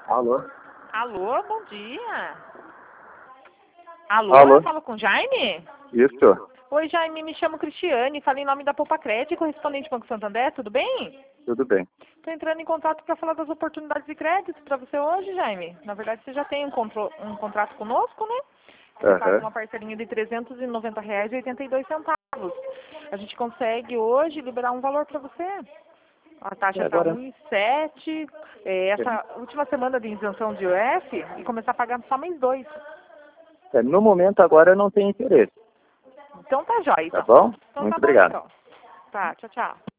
Alô? Alô, bom dia. Alô, Alô? eu falo com o Jaime? Isso, Oi, Jaime, me chamo Cristiane, falei em nome da Poupa Crédito, correspondente Banco Santander, tudo bem? tudo bem. Estou entrando em contato para falar das oportunidades de crédito para você hoje, Jaime. Na verdade, você já tem um contrato conosco, né? Você paga Aham. uma parcelinha de R$ 390,82. A gente consegue hoje liberar um valor para você. A taxa está Agora, 1,7. Essa última semana de isenção de UF e começar a pagar só mês 2. no momento agora eu não tenho interesse, Então tá jóia, tá então. bom? Então Muito tá bom, obrigado. então. Tá, tchau, tchau.